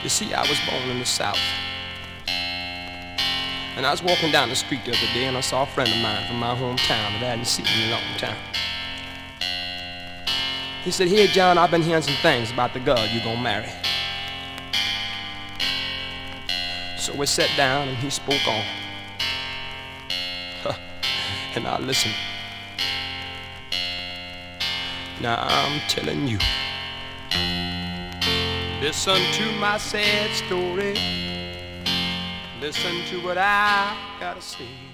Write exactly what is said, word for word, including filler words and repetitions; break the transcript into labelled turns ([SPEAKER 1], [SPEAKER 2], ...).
[SPEAKER 1] You see, I was born in the South. And I was walking down the street the other day and I saw a friend of mine from my hometown that I hadn't seen in a long time. He said, "Hey John, I've been hearing some things about the girl you're gonna marry." So we sat down and he spoke on. And I listened. Now I'm telling you, listen to my sad story. Listen to what I gotta say.